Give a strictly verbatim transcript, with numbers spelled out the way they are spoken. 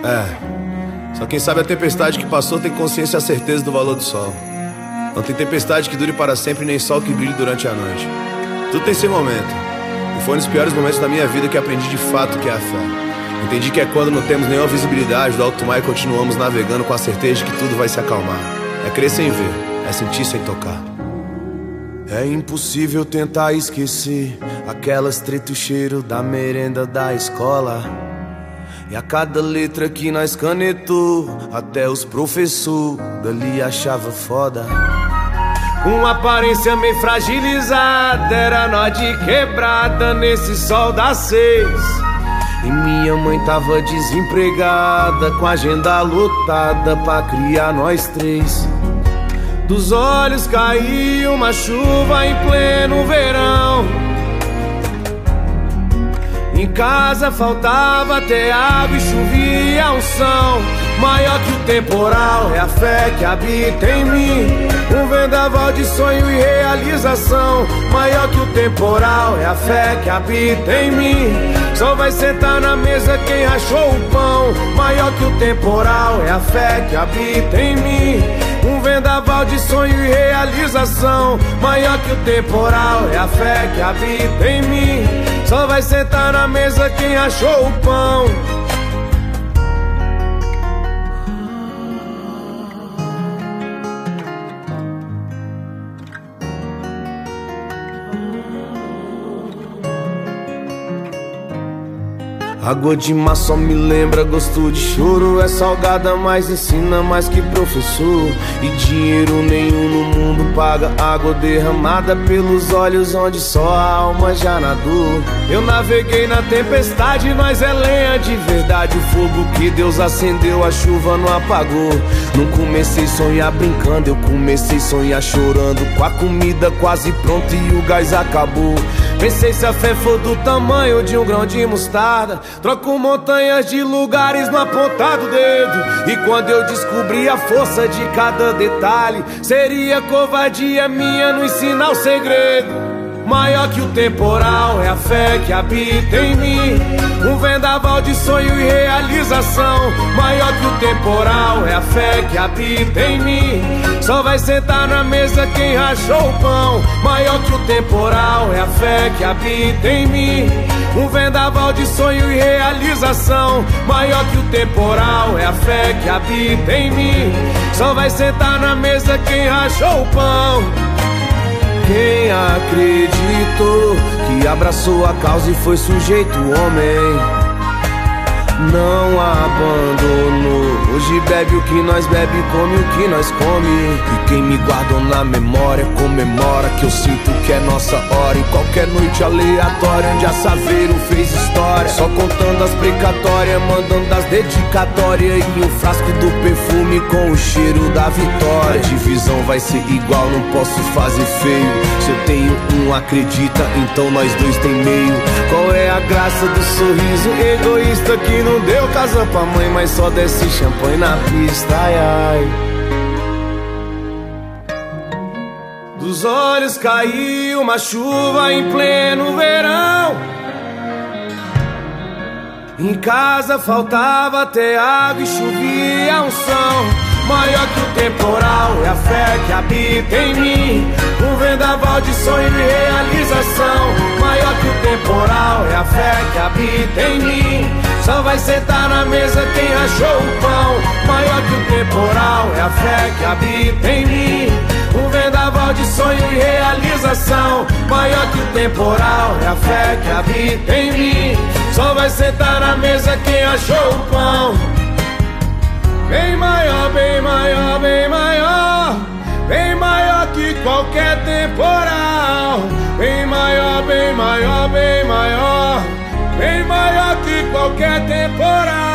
É, só quem sabe a tempestade que passou tem consciência e a certeza do valor do sol. Não tem tempestade que dure para sempre, nem sol que brilhe durante a noite. Tudo tem seu momento. E foi nos piores momentos da minha vida que aprendi de fato o que é a fé. Entendi que é quando não temos nenhuma visibilidade do alto mar e continuamos navegando com a certeza de que tudo vai se acalmar. É crer sem ver, é sentir sem tocar. É impossível tentar esquecer aquelas treta e o cheiro da merenda da escola. E a cada letra que nós canetou, até os professores dali achava foda. Com aparência meio fragilizada, era nó de quebrada nesse sol das seis. E minha mãe tava desempregada, com a agenda lotada pra criar nós três. Dos olhos caiu uma chuva em pleno verão. Em casa faltava até água e chovia a unção. Maior que o temporal é a fé que habita em mim. Um vendaval de sonho e realização. Maior que o temporal é a fé que habita em mim. Só vai sentar na mesa quem rachou o pão. Maior que o temporal é a fé que habita em mim. Um vendaval de sonho e realização. Maior que o temporal é a fé que habita em mim. Só vai sentar na mesa quem achou o pão. Água de mar só me lembra gosto de choro. É salgada, mas ensina mais que professor. E dinheiro nenhum no mundo paga água derramada pelos olhos onde só a alma já nadou. Eu naveguei na tempestade, nós é lenha de verdade. O fogo que Deus acendeu, a chuva não apagou. Não comecei a sonhar brincando, eu comecei a sonhar chorando. Com a comida quase pronta e o gás acabou. Pensei se a fé for do tamanho de um grão de mostarda, troco montanhas de lugares no apontar do dedo. E quando eu descobri a força de cada detalhe, seria covardia minha não ensinar o segredo. Maior que o temporal é a fé que habita em mim. Um vendaval de sonho e realização. Maior que o temporal é a fé que habita em mim. Só vai sentar na mesa quem rachou o pão. Maior que o temporal é a fé que habita em mim. Um vendaval de sonho e realização. Maior que o temporal é a fé que habita em mim. Só vai sentar na mesa quem rachou o pão. Quem acreditou, que abraçou a causa e foi sujeito homem, não abandonou. Hoje bebe o que nós bebe, come o que nós come. E quem me guardou na memória comemora que eu sinto que é nossa hora. Em qualquer noite aleatória onde a Saveiro fez história, só contando as precatórias, mandando as dedicatórias. E um frasco do perfume com o cheiro da vitória. A divisão vai ser igual, não posso fazer feio. Se eu tenho um, acredita, então nós dois tem meio. Qual é a graça do sorriso egoísta que não deu casa pra mãe, mas só desce champanhe na pista, ai, ai. Dos olhos caiu uma chuva em pleno verão. Em casa faltava até água e chovia a unção. Maior que o temporal é a fé que habita em mim. Um vendaval de sonho e realização. Maior que o temporal é a fé que habita em mim. Só vai sentar na mesa quem rachou o pão. Maior que o temporal é a fé que habita em mim. Um vendaval de sonho e realização. Maior que o temporal é a fé que habita em mim. Só vai sentar na mesa quem achou o pão. Bem maior, bem maior, bem maior. Bem maior que qualquer temporal. Bem maior, bem maior, bem maior. Bem maior que qualquer temporal.